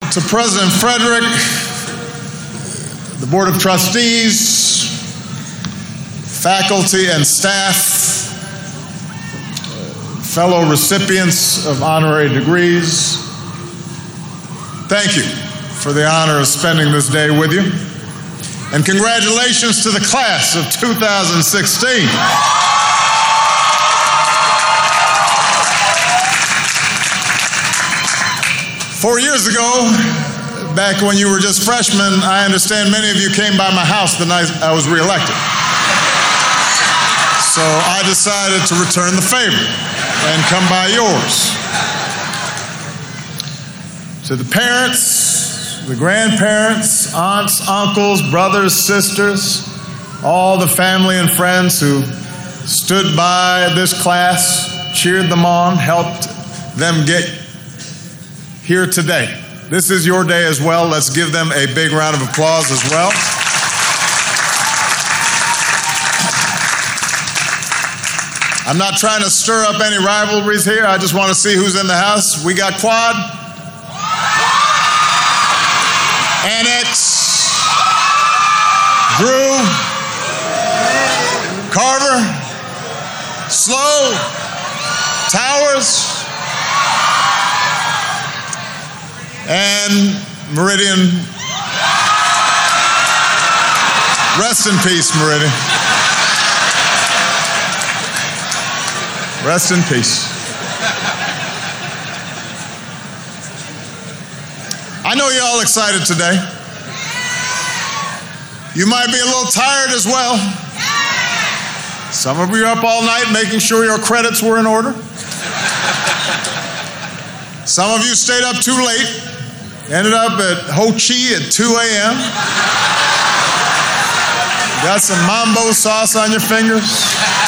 To President Frederick, the Board of Trustees, faculty and staff, fellow recipients of honorary degrees, thank you for the honor of spending this day with you. And congratulations to the class of 2016. 4 years ago, back when you were just freshmen, I understand many of you came by my house the night I was reelected. So I decided to return the favor and come by yours. To the parents, the grandparents, aunts, uncles, brothers, sisters, all the family and friends who stood by this class, cheered them on, helped them get here today. This is your day as well. Let's give them a big round of applause as well. I'm not trying to stir up any rivalries here. I just want to see who's in the house. We got Quad, Annex, Drew, Carver, Slow, Towers, and Meridian. Rest in peace, Meridian. Rest in peace. I know you're all excited today. You might be a little tired as well. Some of you are up all night making sure your credits were in order. Some of you stayed up too late. Ended up at Ho Chi at 2 a.m. Got some mambo sauce on your fingers.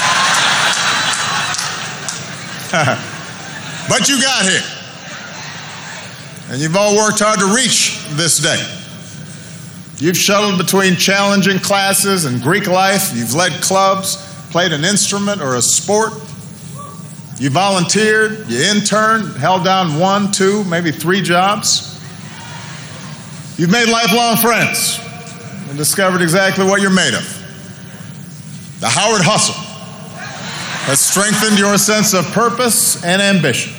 But you got here. And you've all worked hard to reach this day. You've shuttled between challenging classes and Greek life. You've led clubs, played an instrument or a sport. You volunteered, you interned, held down 1, 2, maybe 3 jobs. You've made lifelong friends and discovered exactly what you're made of. The Howard Hustle has strengthened your sense of purpose and ambition,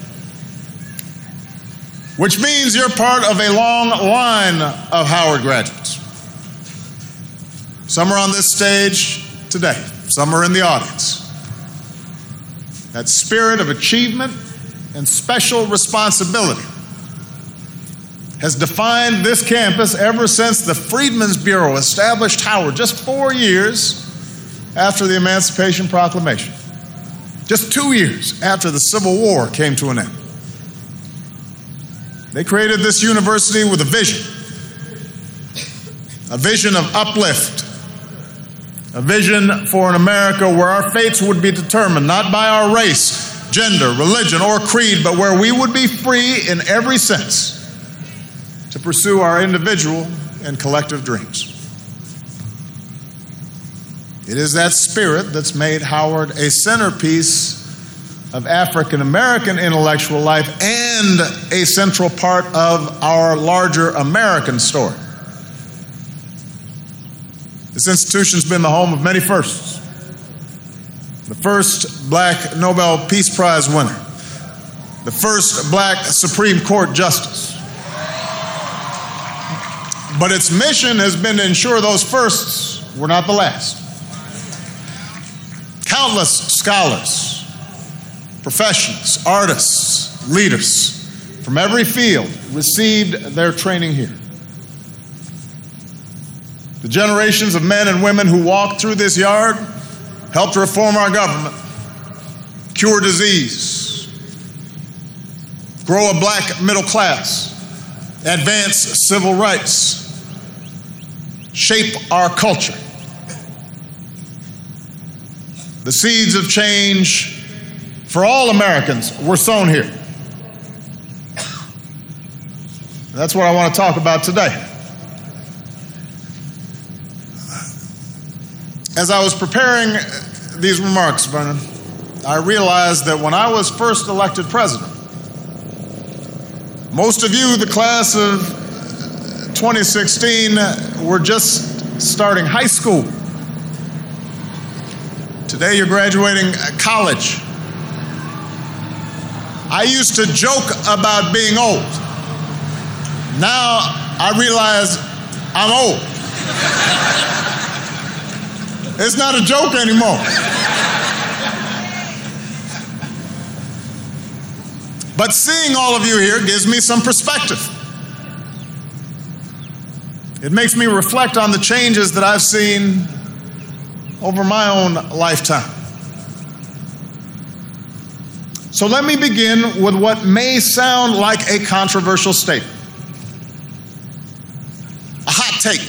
which means you're part of a long line of Howard graduates. Some are on this stage today. Some are in the audience. That spirit of achievement and special responsibility has defined this campus ever since the Freedmen's Bureau established Howard just 4 years after the Emancipation Proclamation. Just 2 years after the Civil War came to an end. They created this university with a vision of uplift, a vision for an America where our fates would be determined not by our race, gender, religion, or creed, but where we would be free in every sense to pursue our individual and collective dreams. It is that spirit that's made Howard a centerpiece of African American intellectual life and a central part of our larger American story. This institution's been the home of many firsts. The first Black Nobel Peace Prize winner, the first Black Supreme Court justice. But its mission has been to ensure those firsts were not the last. Countless scholars, professionals, artists, leaders from every field received their training here. The generations of men and women who walked through this yard helped reform our government, cure disease, grow a Black middle class, advance civil rights, shape our culture. The seeds of change for all Americans were sown here. That's what I want to talk about today. As I was preparing these remarks, Vernon, I realized that when I was first elected president, Most of you, the class of 2016, were just starting high school. Today you're graduating college. I used to joke about being old. Now I realize I'm old. It's not a joke anymore. But seeing all of you here gives me some perspective. It makes me reflect on the changes that I've seen over my own lifetime. So let me begin with what may sound like a controversial statement. A hot take.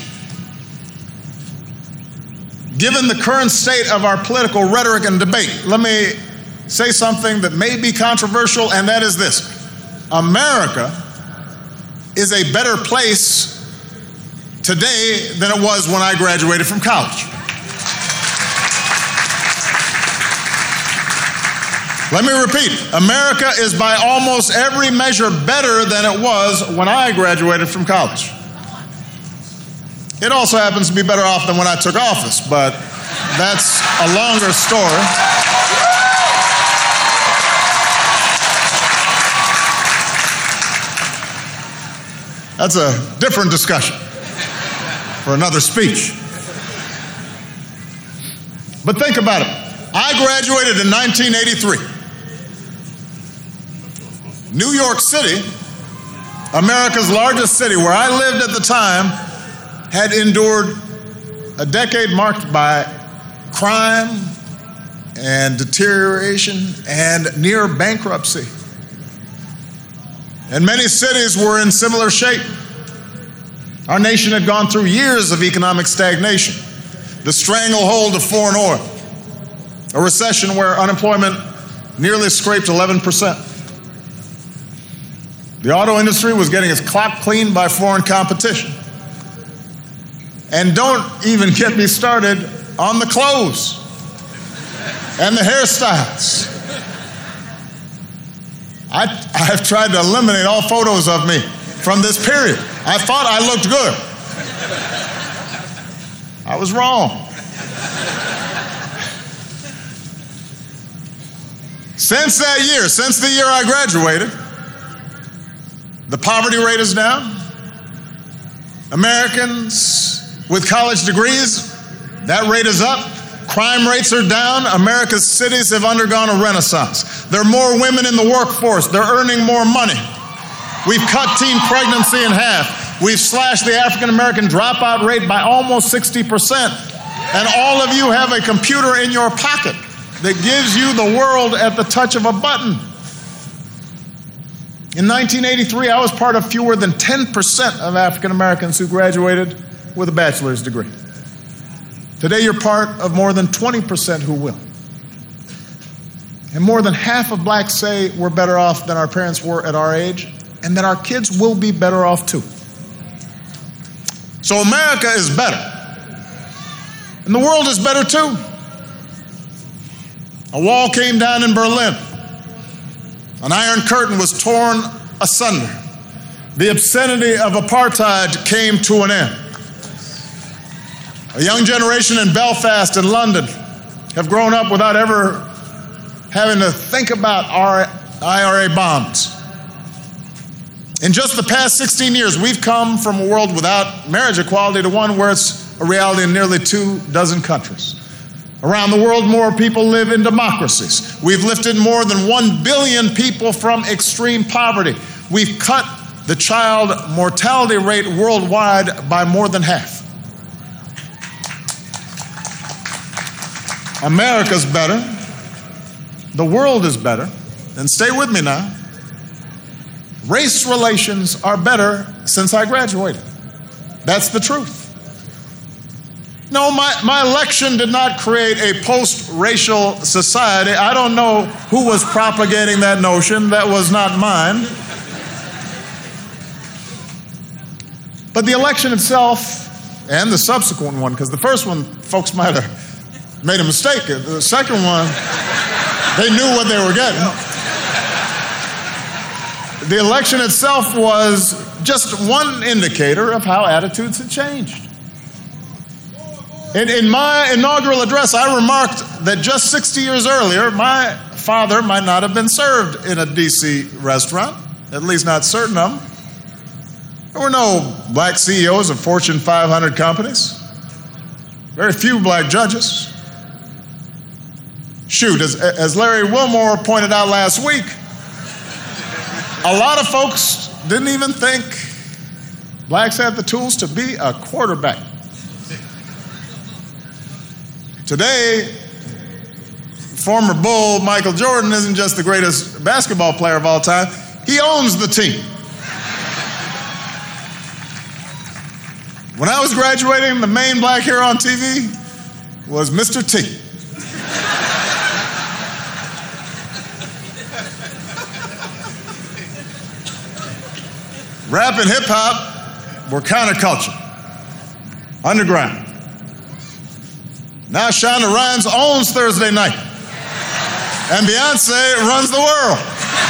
Given the current state of our political rhetoric and debate, let me say something that may be controversial, and that is this. America is a better place today than it was when I graduated from college. Let me repeat, America is by almost every measure better than it was when I graduated from college. It also happens to be better off than when I took office, but that's a longer story. That's a different discussion for another speech. But think about it. I graduated in 1983. New York City, America's largest city, where I lived at the time, had endured a decade marked by crime and deterioration and near bankruptcy. And many cities were in similar shape. Our nation had gone through years of economic stagnation, the stranglehold of foreign oil, a recession where unemployment nearly scraped 11%. The auto industry was getting its clock cleaned by foreign competition. And don't even get me started on the clothes and the hairstyles. I've tried to eliminate all photos of me from this period. I thought I looked good. I was wrong. Since that year, since the year I graduated, the poverty rate is down. Americans with college degrees, that rate is up. Crime rates are down. America's cities have undergone a renaissance. There are more women in the workforce. They're earning more money. We've cut teen pregnancy in half. We've slashed the African American dropout rate by almost 60%. And all of you have a computer in your pocket that gives you the world at the touch of a button. In 1983, I was part of fewer than 10% of African Americans who graduated with a bachelor's degree. Today, you're part of more than 20% who will. And more than half of blacks say we're better off than our parents were at our age, and that our kids will be better off too. So America is better. And the world is better too. A wall came down in Berlin. An iron curtain was torn asunder. The obscenity of apartheid came to an end. A young generation in Belfast and London have grown up without ever having to think about our IRA bonds. In just the past 16 years, we've come from a world without marriage equality to one where it's a reality in nearly 24 countries. Around the world, more people live in democracies. We've lifted more than 1 billion people from extreme poverty. We've cut the child mortality rate worldwide by more than half. America's better. The world is better. And stay with me now. Race relations are better since I graduated. That's the truth. No, my election did not create a post-racial society. I don't know who was propagating that notion. That was not mine. But the election itself, and the subsequent one, because the first one, folks might have made a mistake. The second one, they knew what they were getting. the election itself was just one indicator of how attitudes had changed. In my inaugural address, I remarked that just 60 years earlier, my father might not have been served in a D.C. restaurant, at least not certain of them. There were no black CEOs of Fortune 500 companies, very few black judges. Shoot, as Larry Wilmore pointed out last week, a lot of folks didn't even think blacks had the tools to be a quarterback. Today, former Bull Michael Jordan isn't just the greatest basketball player of all time, he owns the team. When I was graduating, the main black hero on TV was Mr. T. Rap and hip hop were counterculture, underground. Now Shonda Rhimes owns Thursday night, and Beyonce runs the world.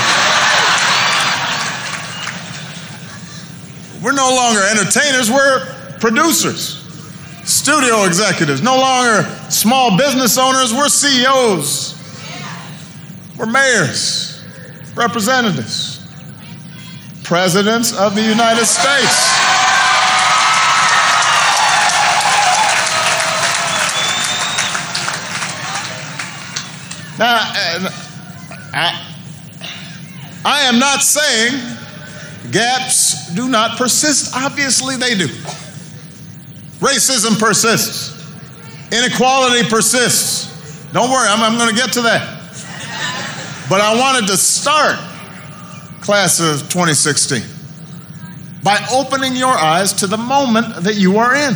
We're no longer entertainers, we're producers, studio executives, no longer small business owners, we're CEOs, we're mayors, representatives, presidents of the United States. Now, I am not saying gaps do not persist. Obviously they do. Racism persists. Inequality persists. Don't worry, I'm going to get to that. But I wanted to start class of 2016 by opening your eyes to the moment that you are in.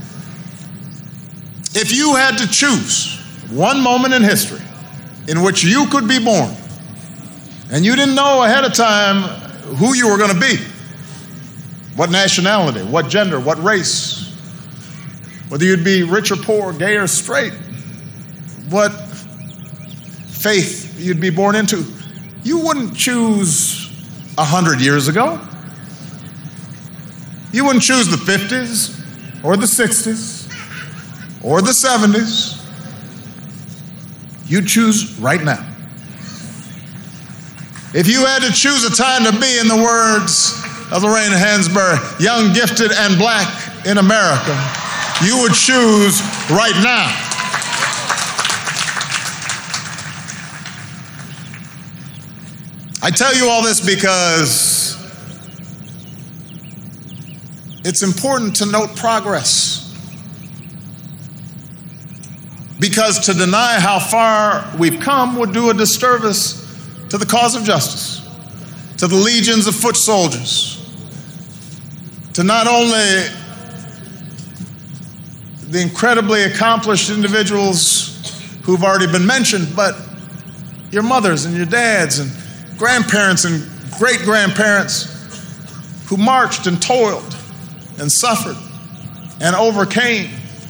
If you had to choose one moment in history in which you could be born, and you didn't know ahead of time who you were going to be, what nationality, what gender, what race, whether you'd be rich or poor, gay or straight, what faith you'd be born into, you wouldn't choose 100 years ago. You wouldn't choose the 50s or the 60s or the 70s. You'd choose right now. If you had to choose a time to be, in the words of Lorraine Hansberry, young, gifted, and black in America, you would choose right now. I tell you all this because it's important to note progress. Because to deny how far we've come would do a disservice to the cause of justice, to the legions of foot soldiers, to not only the incredibly accomplished individuals who've already been mentioned, but your mothers and your dads and grandparents and great-grandparents who marched and toiled and suffered and overcame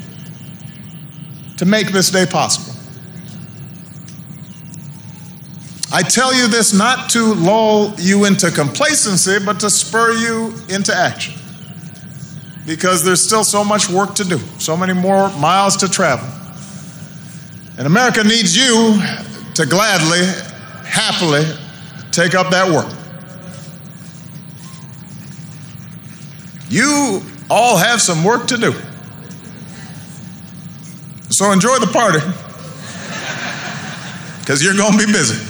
to make this day possible. I tell you this not to lull you into complacency, but to spur you into action. Because there's still so much work to do, so many more miles to travel. And America needs you to gladly, happily take up that work. You all have some work to do. So enjoy the party, because you're going to be busy.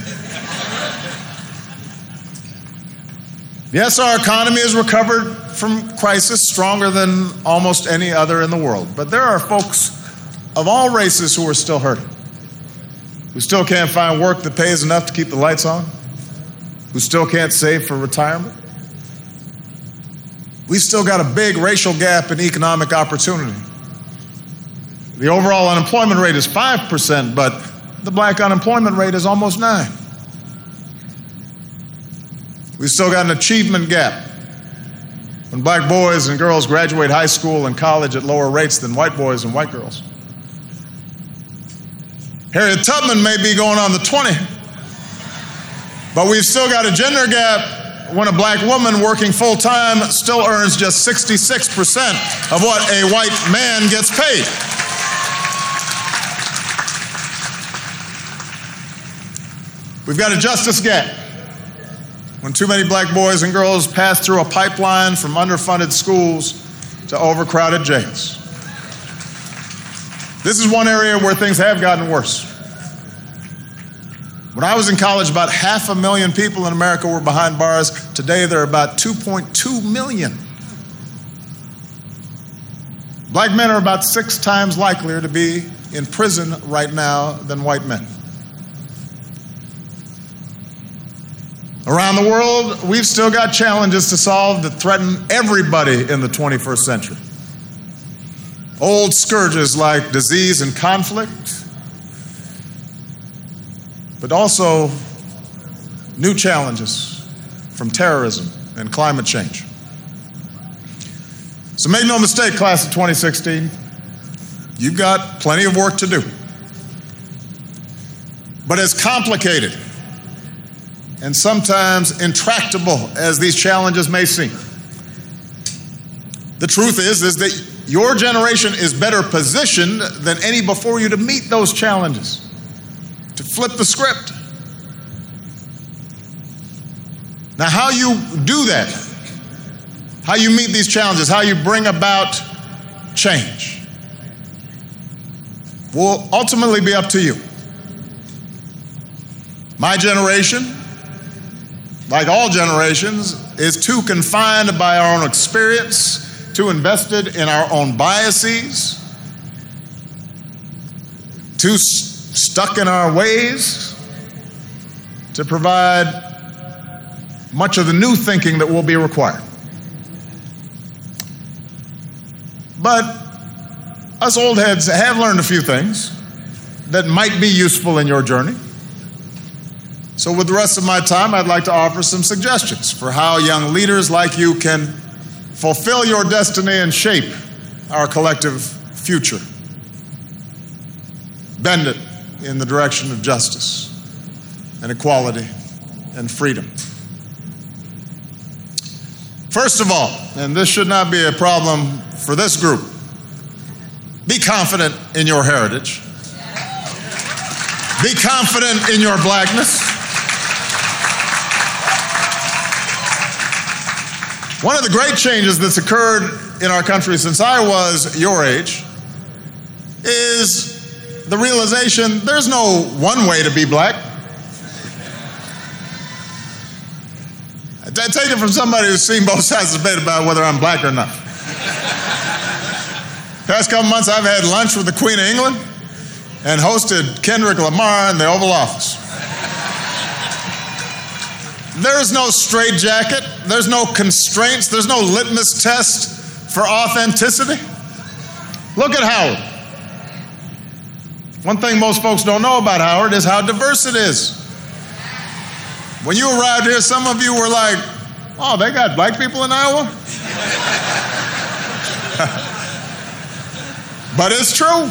Yes, our economy has recovered from crisis stronger than almost any other in the world. But there are folks of all races who are still hurting, who still can't find work that pays enough to keep the lights on, who still can't save for retirement. We still got a big racial gap in economic opportunity. The overall unemployment rate is 5%, but the black unemployment rate is almost 9%. We've still got an achievement gap when black boys and girls graduate high school and college at lower rates than white boys and white girls. Harriet Tubman may be going on the 20, but we've still got a gender gap when a black woman working full-time still earns just 66% of what a white man gets paid. We've got a justice gap when too many black boys and girls pass through a pipeline from underfunded schools to overcrowded jails. This is one area where things have gotten worse. When I was in college, about 500,000 people in America were behind bars. Today, there are about 2.2 million. Black men are about 6 times likelier to be in prison right now than white men. Around the world, we've still got challenges to solve that threaten everybody in the 21st century. Old scourges like disease and conflict, but also new challenges from terrorism and climate change. So make no mistake, class of 2016, you've got plenty of work to do. But as complicated and sometimes intractable as these challenges may seem, the truth is that your generation is better positioned than any before you to meet those challenges, to flip the script. Now, how you do that, how you meet these challenges, how you bring about change, will ultimately be up to you. My generation, like all generations, is too confined by our own experience, too invested in our own biases, too stuck in our ways to provide much of the new thinking that will be required. But us old heads have learned a few things that might be useful in your journey. So with the rest of my time, I'd like to offer some suggestions for how young leaders like you can fulfill your destiny and shape our collective future. Bend it in the direction of justice and equality and freedom. First of all, and this should not be a problem for this group, be confident in your heritage. Be confident in your blackness. One of the great changes that's occurred in our country since I was your age is the realization there's no one way to be black. I take it from somebody who's seen both sides of the debate about whether I'm black or not. Past couple months, I've had lunch with the Queen of England and hosted Kendrick Lamar in the Oval Office. There's no straitjacket, there's no constraints, there's no litmus test for authenticity. Look at Howard. One thing most folks don't know about Howard is how diverse it is. When you arrived here, some of you were like, oh, they got black people in Iowa? But it's true.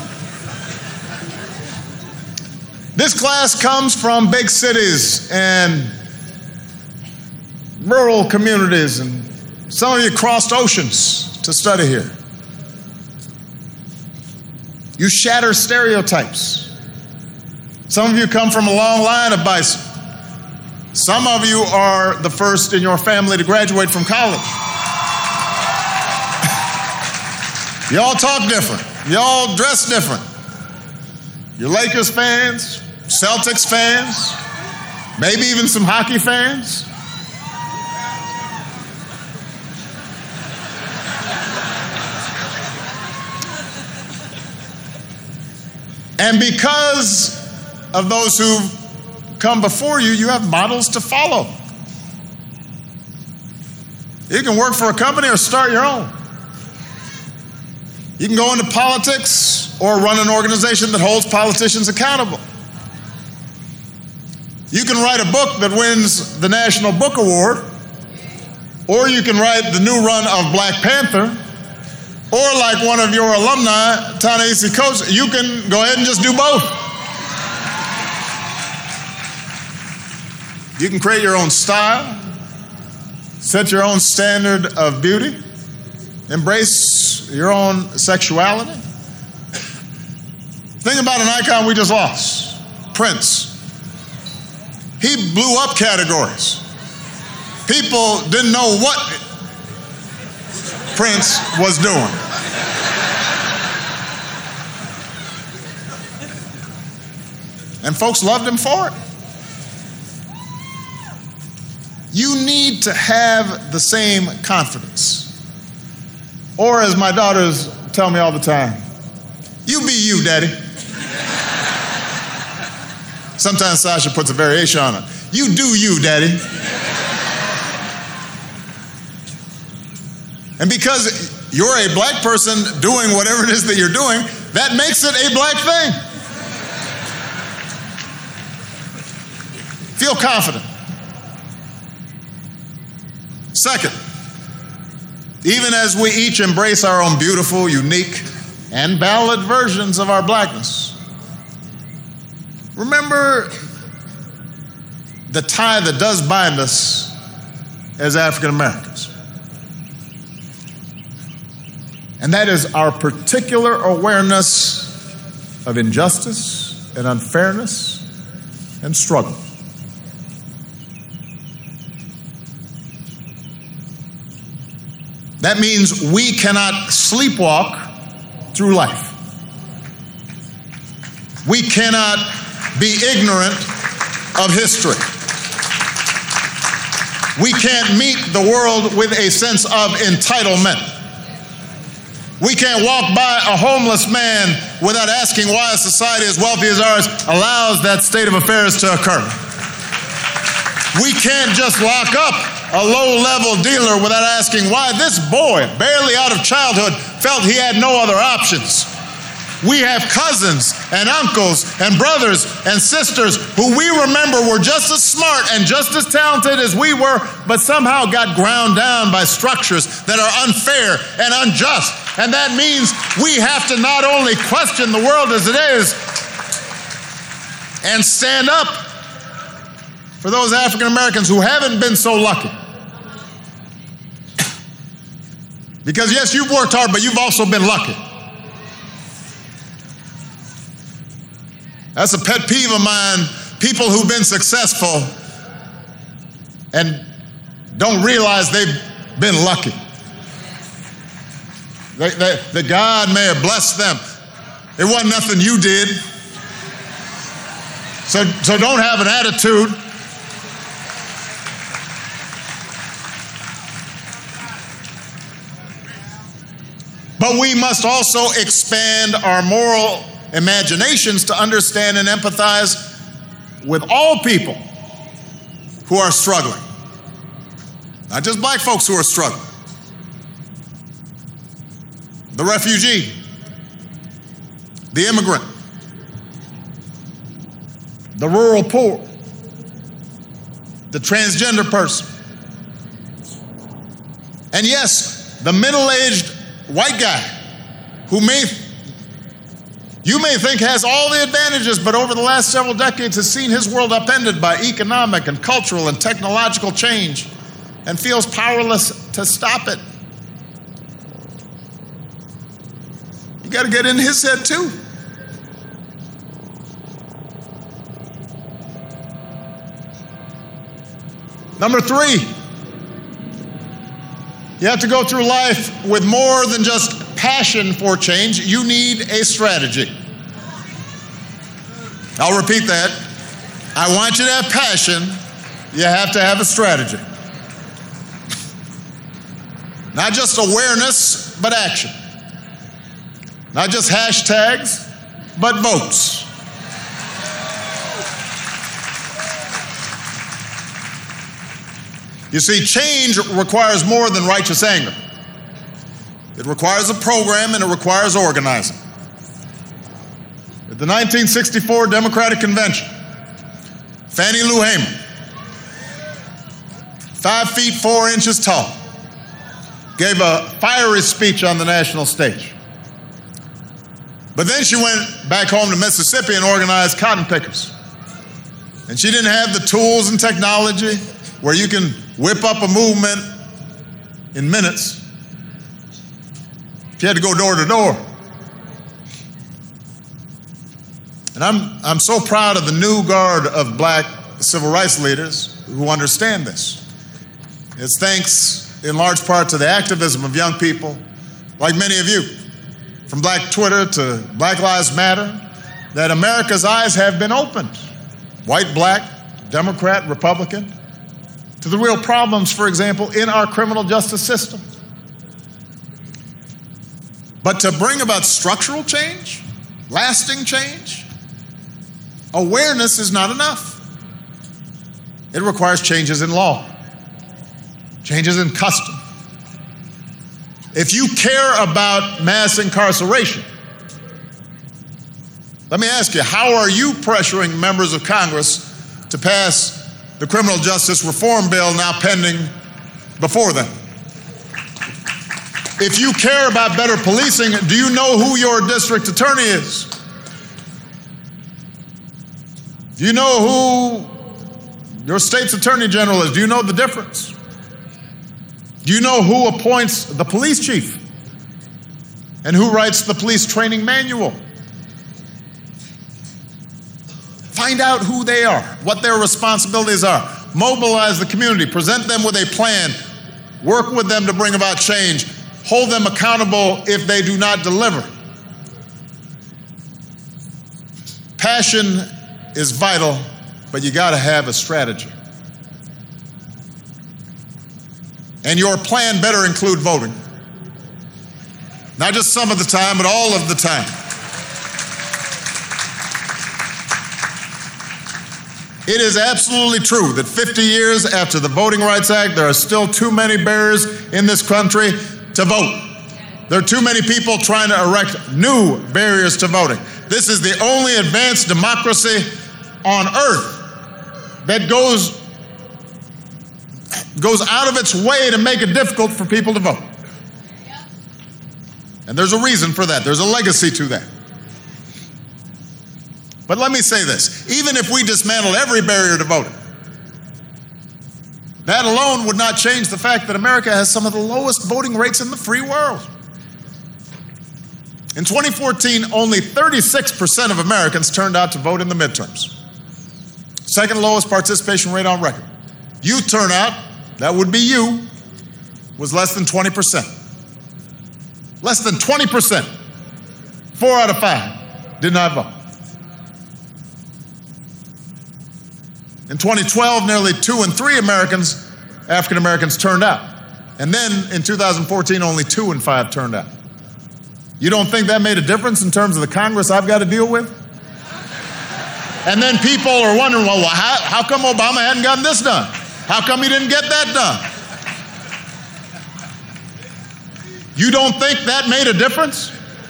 This class comes from big cities and rural communities, and some of you crossed oceans to study here. You shatter stereotypes. Some of you come from a long line of bison. Some of you are the first in your family to graduate from college. You all talk different. You all dress different. You're Lakers fans, Celtics fans, maybe even some hockey fans. And because of those who've come before you, you have models to follow. You can work for a company or start your own. You can go into politics or run an organization that holds politicians accountable. You can write a book that wins the National Book Award, or you can write the new run of Black Panther, or like one of your alumni, Ta-Nehisi Coates, you can go ahead and just do both. You can create your own style. Set your own standard of beauty. Embrace your own sexuality. Think about an icon we just lost, Prince. He blew up categories. People didn't know what Prince was doing. And folks loved him for it. You need to have the same confidence. Or as my daughters tell me all the time, you be you, Daddy. Sometimes Sasha puts a variation on it. You do you, Daddy. And because you're a black person doing whatever it is that you're doing, that makes it a black thing. Feel confident. Second, even as we each embrace our own beautiful, unique, and valid versions of our blackness, remember the tie that does bind us as African Americans. And that is our particular awareness of injustice and unfairness and struggle. That means we cannot sleepwalk through life. We cannot be ignorant of history. We can't meet the world with a sense of entitlement. We can't walk by a homeless man without asking why a society as wealthy as ours allows that state of affairs to occur. We can't just lock up a low-level dealer without asking why this boy, barely out of childhood, felt he had no other options. We have cousins and uncles and brothers and sisters who we remember were just as smart and just as talented as we were, but somehow got ground down by structures that are unfair and unjust. And that means we have to not only question the world as it is and stand up for those African Americans who haven't been so lucky. Because yes, you've worked hard, but you've also been lucky. That's a pet peeve of mine, people who've been successful and don't realize they've been lucky. That God may have blessed them. It wasn't nothing you did. So don't have an attitude. But we must also expand our moral imaginations to understand and empathize with all people who are struggling. Not just black folks who are struggling. The refugee, the immigrant, the rural poor, the transgender person. And yes, the middle-aged white guy who you may think has all the advantages, but over the last several decades has seen his world upended by economic and cultural and technological change and feels powerless to stop it. You got to get in his head too. Number 3, you have to go through life with more than just passion for change. You need a strategy. I'll repeat that. I want you to have passion. You have to have a strategy. Not just awareness, but action. Not just hashtags, but votes. You see, change requires more than righteous anger. It requires a program and it requires organizing. At the 1964 Democratic Convention, Fannie Lou Hamer, 5 feet 4 inches tall, gave a fiery speech on the national stage. But then she went back home to Mississippi and organized cotton pickers. And she didn't have the tools and technology where you can whip up a movement in minutes if you had to go door to door. And I'm so proud of the new guard of black civil rights leaders who understand this. It's thanks in large part to the activism of young people like many of you, from Black Twitter to Black Lives Matter, that America's eyes have been opened, white, black, Democrat, Republican, to the real problems, for example, in our criminal justice system. But to bring about structural change, lasting change, awareness is not enough. It requires changes in law, changes in custom. If you care about mass incarceration, let me ask you, how are you pressuring members of Congress to pass the criminal justice reform bill now pending before them? If you care about better policing, do you know who your district attorney is? Do you know who your state's attorney general is? Do you know the difference? Do you know who appoints the police chief and who writes the police training manual? Find out who they are, what their responsibilities are. Mobilize the community, present them with a plan, work with them to bring about change, hold them accountable if they do not deliver. Passion is vital, but you gotta have a strategy. And your plan better include voting. Not just some of the time, but all of the time. It is absolutely true that 50 years after the Voting Rights Act, there are still too many barriers in this country to vote. There are too many people trying to erect new barriers to voting. This is the only advanced democracy on earth that goes out of its way to make it difficult for people to vote. And there's a reason for that. There's a legacy to that. But let me say this, even if we dismantled every barrier to voting, that alone would not change the fact that America has some of the lowest voting rates in the free world. In 2014, only 36% of Americans turned out to vote in the midterms. Second lowest participation rate on record. Youth turnout, that would be you, was less than 20%. Less than 20%. 4 out of 5 did not vote. In 2012, nearly 2 in 3 African Americans turned out. And then in 2014, only 2 in 5 turned out. You don't think that made a difference in terms of the Congress I've got to deal with? And then people are wondering, well, how come Obama hadn't gotten this done? How come he didn't get that done? You don't think that made a difference?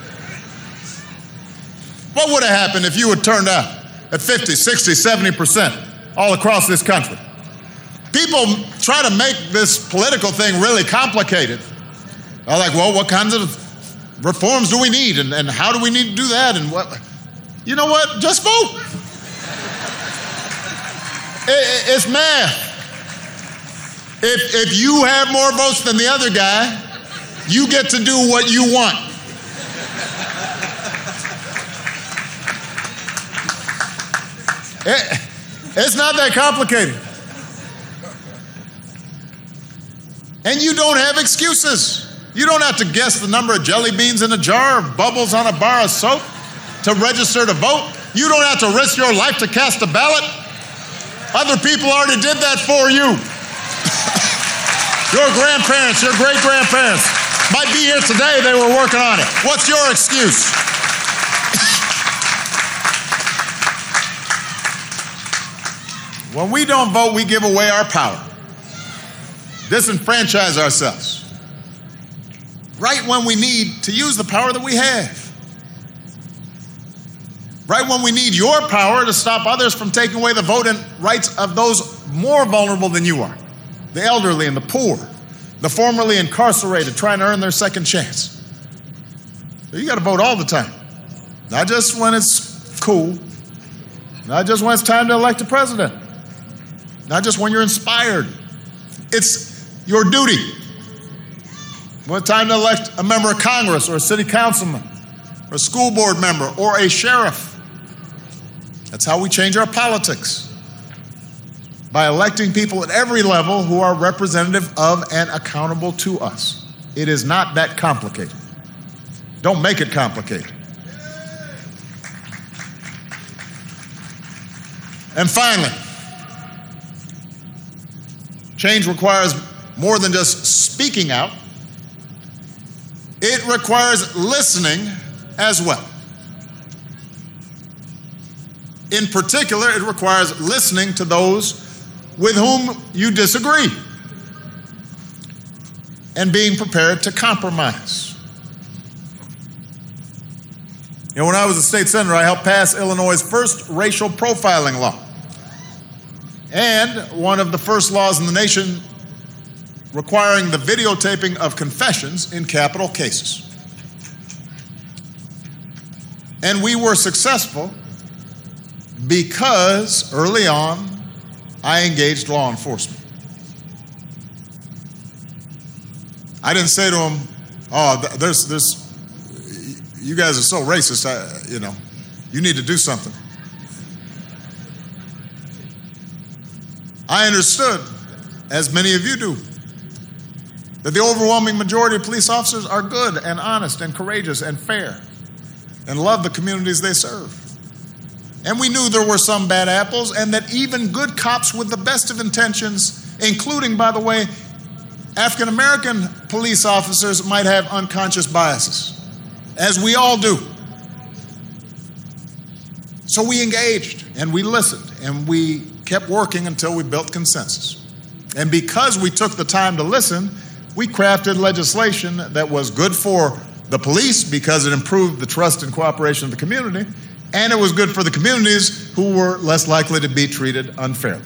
What would have happened if you had turned out at 50, 60, 70% all across this country? People try to make this political thing really complicated. They're like, well, what kinds of reforms do we need? And how do we need to do that? And what? You know what? Just vote. It's math. If you have more votes than the other guy, you get to do what you want. It's not that complicated. And you don't have excuses. You don't have to guess the number of jelly beans in a jar or bubbles on a bar of soap to register to vote. You don't have to risk your life to cast a ballot. Other people already did that for you. Your grandparents, your great-grandparents might be here today, they were working on it. What's your excuse? When we don't vote, we give away our power, disenfranchise ourselves, right when we need to use the power that we have, right when we need your power to stop others from taking away the voting rights of those more vulnerable than you are, the elderly and the poor, the formerly incarcerated trying to earn their second chance. So you got to vote all the time, not just when it's cool, not just when it's time to elect a president, not just when you're inspired. It's your duty. When it's time to elect a member of Congress or a city councilman or a school board member or a sheriff. That's how we change our politics, by electing people at every level who are representative of and accountable to us. It is not that complicated. Don't make it complicated. And finally, change requires more than just speaking out. It requires listening as well. In particular, it requires listening to those with whom you disagree and being prepared to compromise. You know, when I was a state senator, I helped pass Illinois' first racial profiling law and one of the first laws in the nation requiring the videotaping of confessions in capital cases. And we were successful because early on, I engaged law enforcement. I didn't say to them, you guys are so racist, you need to do something. I understood, as many of you do, that the overwhelming majority of police officers are good and honest and courageous and fair and love the communities they serve. And we knew there were some bad apples, and that even good cops with the best of intentions, including, by the way, African American police officers, might have unconscious biases, as we all do. So we engaged, and we listened, and we kept working until we built consensus. And because we took the time to listen, we crafted legislation that was good for the police because it improved the trust and cooperation of the community, and it was good for the communities who were less likely to be treated unfairly.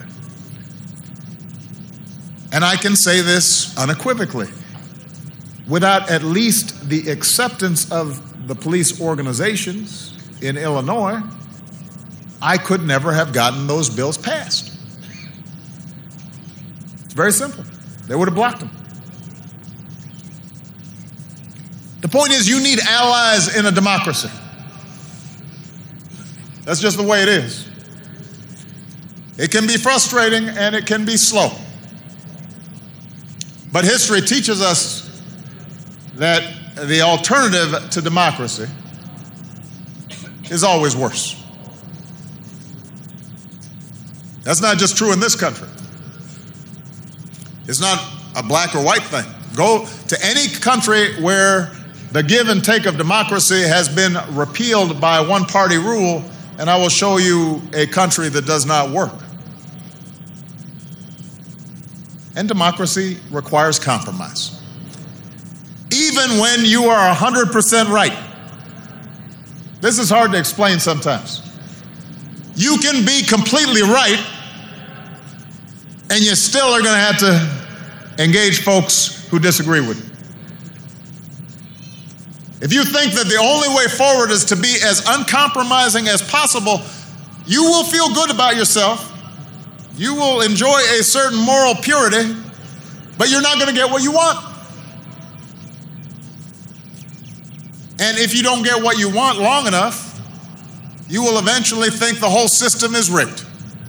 And I can say this unequivocally. Without at least the acceptance of the police organizations in Illinois, I could never have gotten those bills passed. It's very simple. They would have blocked them. The point is, you need allies in a democracy. That's just the way it is. It can be frustrating and it can be slow. But history teaches us that the alternative to democracy is always worse. That's not just true in this country. It's not a black or white thing. Go to any country where the give and take of democracy has been repealed by one-party rule, and I will show you a country that does not work. And democracy requires compromise. Even when you are 100% right. This is hard to explain sometimes. You can be completely right, and you still are going to have to engage folks who disagree with you. If you think that the only way forward is to be as uncompromising as possible, you will feel good about yourself. You will enjoy a certain moral purity, but you're not going to get what you want. And if you don't get what you want long enough, you will eventually think the whole system is rigged.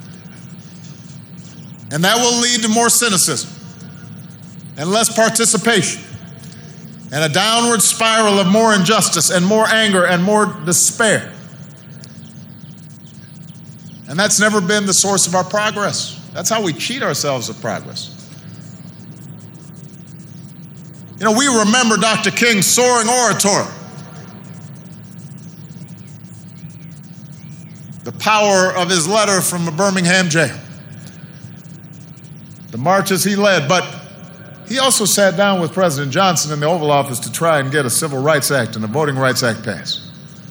And that will lead to more cynicism and less participation, and a downward spiral of more injustice and more anger and more despair. And that's never been the source of our progress. That's how we cheat ourselves of progress. You know, we remember Dr. King's soaring oratory, the power of his letter from a Birmingham jail, the marches he led, but he also sat down with President Johnson in the Oval Office to try and get a Civil Rights Act and a Voting Rights Act passed.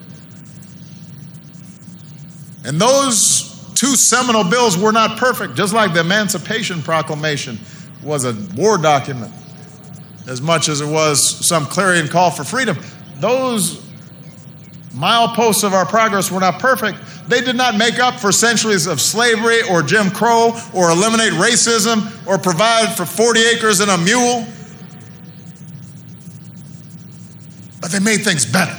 And those two seminal bills were not perfect, just like the Emancipation Proclamation was a war document as much as it was some clarion call for freedom. Those mileposts of our progress were not perfect. They did not make up for centuries of slavery or Jim Crow or eliminate racism or provide for 40 acres and a mule. but they made things better.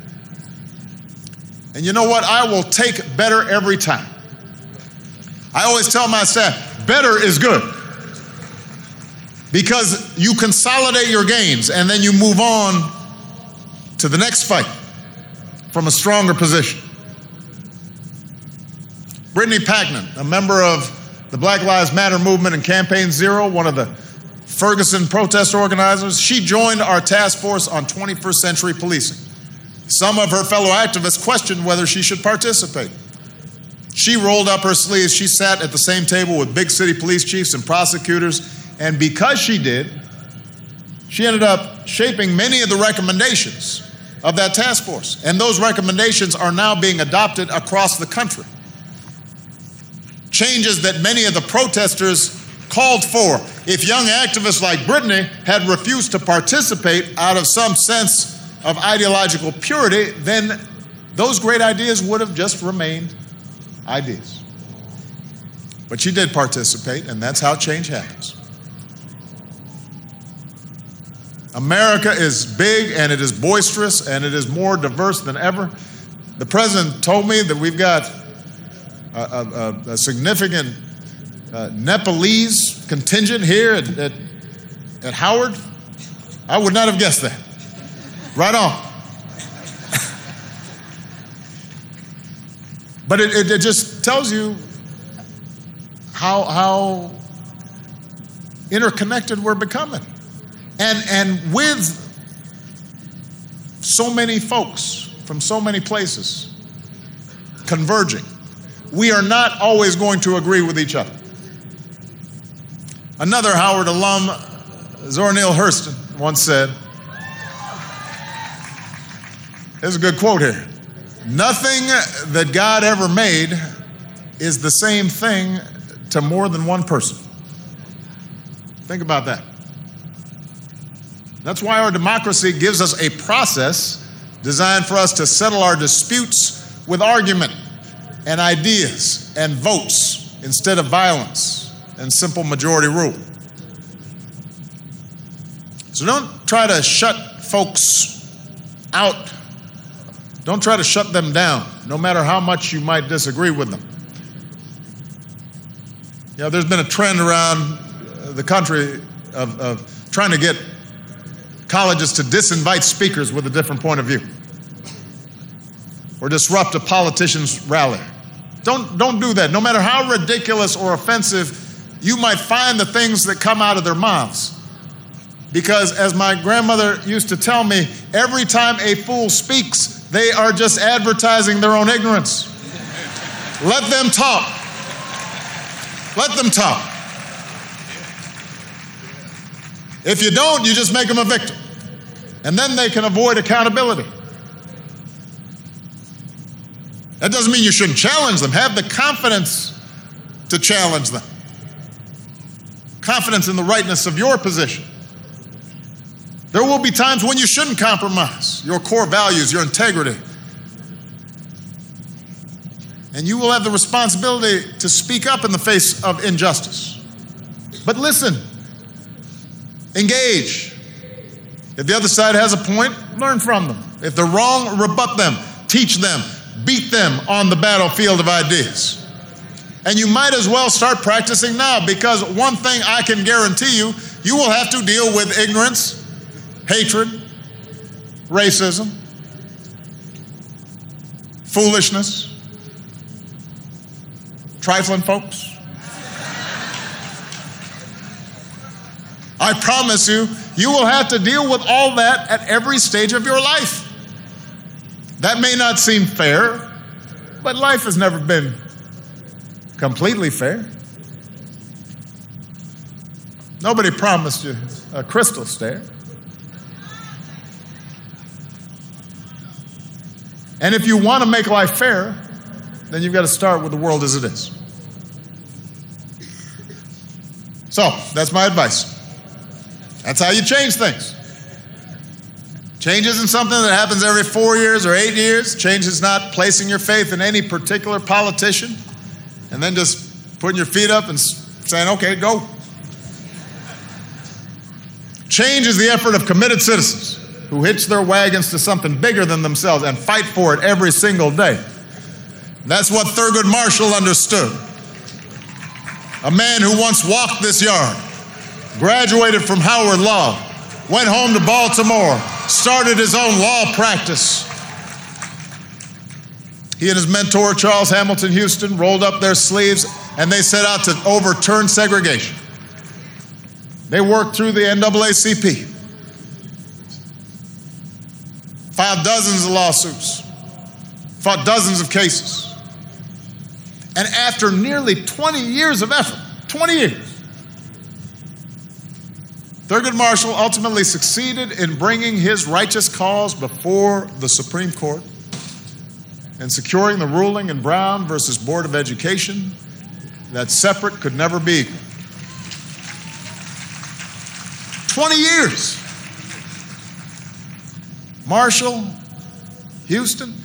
And you know what? I will take better every time. I always tell my staff, better is good. Because you consolidate your gains and then you move on to the next fight from a stronger position. Brittany Packnett, a member of the Black Lives Matter movement and Campaign Zero, one of the Ferguson protest organizers, she joined our task force on 21st century policing. Some of her fellow activists questioned whether she should participate. She rolled up her sleeves. She sat at the same table with big city police chiefs and prosecutors, and because she did, she ended up shaping many of the recommendations of that task force. And those recommendations are now being adopted across the country. Changes that many of the protesters called for. If young activists like Brittany had refused to participate out of some sense of ideological purity, then those great ideas would have just remained ideas. But she did participate, and that's how change happens. America is big, and it is boisterous, and it is more diverse than ever. The president told me that we've got a significant Nepalese contingent here at Howard. I would not have guessed that. Right on. But it just tells you how interconnected we're becoming. And with so many folks from so many places converging, we are not always going to agree with each other. Another Howard alum, Zora Neale Hurston, once said, there's a good quote here, "Nothing that God ever made is the same thing to more than one person." Think about that. That's why our democracy gives us a process designed for us to settle our disputes with argument and ideas and votes instead of violence and simple majority rule. So don't try to shut folks out. Don't try to shut them down, no matter how much you might disagree with them. You know, there's been a trend around the country of trying to get colleges to disinvite speakers with a different point of view or disrupt a politician's rally. Don't do that. No matter how ridiculous or offensive you might find the things that come out of their mouths. Because as my grandmother used to tell me, every time a fool speaks, they are just advertising their own ignorance. Let them talk. Let them talk. If you don't, you just make them a victim. And then they can avoid accountability. That doesn't mean you shouldn't challenge them. Have the confidence to challenge them. Confidence in the rightness of your position. There will be times when you shouldn't compromise your core values, your integrity. And you will have the responsibility to speak up in the face of injustice. But listen, engage. If the other side has a point, learn from them. If they're wrong, rebut them, teach them, beat them on the battlefield of ideas. And you might as well start practicing now, because one thing I can guarantee you, you will have to deal with ignorance, hatred, racism, foolishness, trifling folks. I promise you, you will have to deal with all that at every stage of your life. That may not seem fair, but life has never been completely fair. Nobody promised you a crystal stair. And if you want to make life fair, then you've got to start with the world as it is. So, that's my advice. That's how you change things. Change isn't something that happens every 4 years or 8 years. Change is not placing your faith in any particular politician and then just putting your feet up and saying, okay, go. Change is the effort of committed citizens who hitch their wagons to something bigger than themselves and fight for it every single day. That's what Thurgood Marshall understood. A man who once walked this yard, graduated from Howard Law, went home to Baltimore, started his own law practice. He and his mentor, Charles Hamilton Houston, rolled up their sleeves and they set out to overturn segregation. They worked through the NAACP, filed dozens of lawsuits, fought dozens of cases. And after nearly 20 years of effort, 20 years, Thurgood Marshall ultimately succeeded in bringing his righteous cause before the Supreme Court and securing the ruling in Brown versus Board of Education that separate could never be equal. 20 years. Marshall, Houston,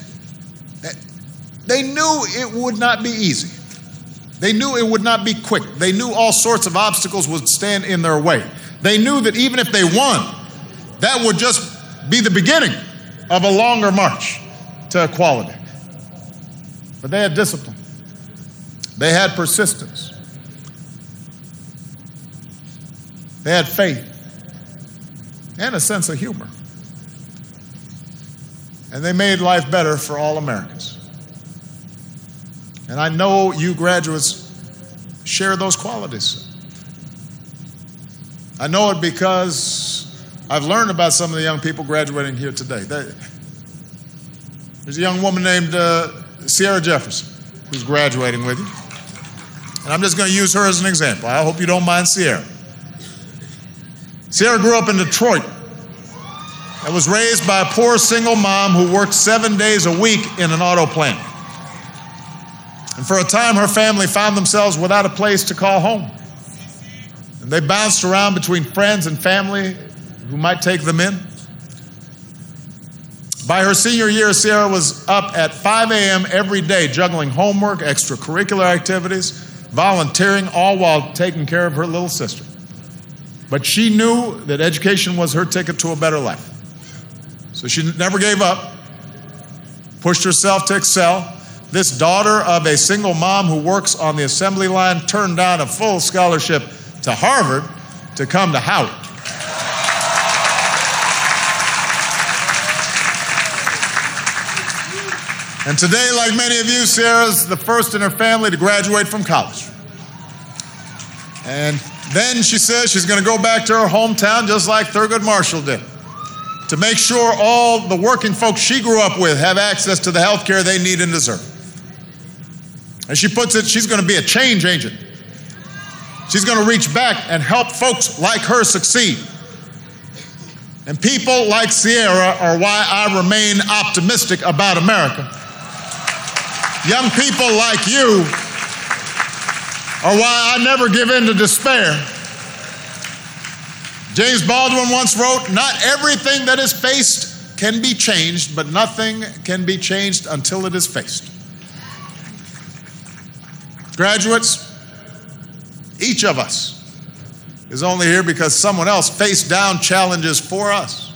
they knew it would not be easy. They knew it would not be quick. They knew all sorts of obstacles would stand in their way. They knew that even if they won, that would just be the beginning of a longer march to equality. But they had discipline. They had persistence. They had faith and a sense of humor. And they made life better for all Americans. And I know you graduates share those qualities. I know it because I've learned about some of the young people graduating here today. There's a young woman named Sierra Jefferson who's graduating with you. And I'm just going to use her as an example. I hope you don't mind Sierra. Sierra grew up in Detroit and was raised by a poor single mom who worked 7 days a week in an auto plant. And for a time, her family found themselves without a place to call home. And they bounced around between friends and family who might take them in. By her senior year, Sierra was up at 5 a.m. every day, juggling homework, extracurricular activities, volunteering, all while taking care of her little sister. But she knew that education was her ticket to a better life. So she never gave up, pushed herself to excel. This daughter of a single mom who works on the assembly line turned down a full scholarship to Harvard to come to Howard. And today, like many of you, Sierra's the first in her family to graduate from college. And then she says she's going to go back to her hometown just like Thurgood Marshall did, to make sure all the working folks she grew up with have access to the health care they need and deserve. As she puts it, she's going to be a change agent. She's going to reach back and help folks like her succeed. And people like Sierra are why I remain optimistic about America. Young people like you are why I never give in to despair. James Baldwin once wrote, "Not everything that is faced can be changed, but nothing can be changed until it is faced." Graduates, each of us is only here because someone else faced down challenges for us.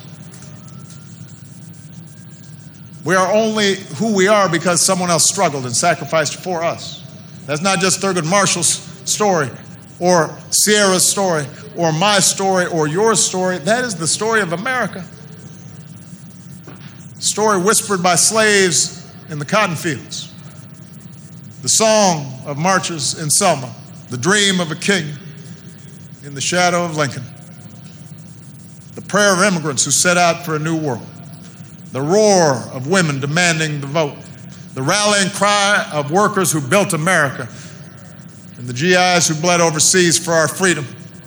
We are only who we are because someone else struggled and sacrificed for us. That's not just Thurgood Marshall's story or Sierra's story or my story or your story. That is the story of America. The story whispered by slaves in the cotton fields. The song of marchers in Selma, the dream of a king in the shadow of Lincoln, the prayer of immigrants who set out for a new world, the roar of women demanding the vote, the rallying cry of workers who built America, and the GIs who bled overseas for our freedom.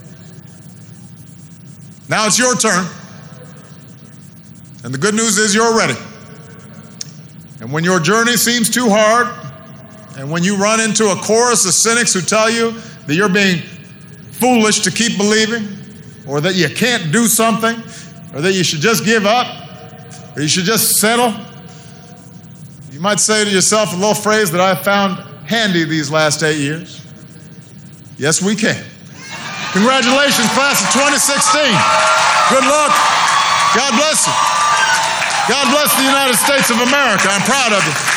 Now it's your turn, and the good news is you're ready. And when your journey seems too hard, and when you run into a chorus of cynics who tell you that you're being foolish to keep believing, or that you can't do something, or that you should just give up, or you should just settle, you might say to yourself a little phrase that I've found handy these last 8 years. Yes, we can. Congratulations, class of 2016. Good luck. God bless you. God bless the United States of America. I'm proud of you.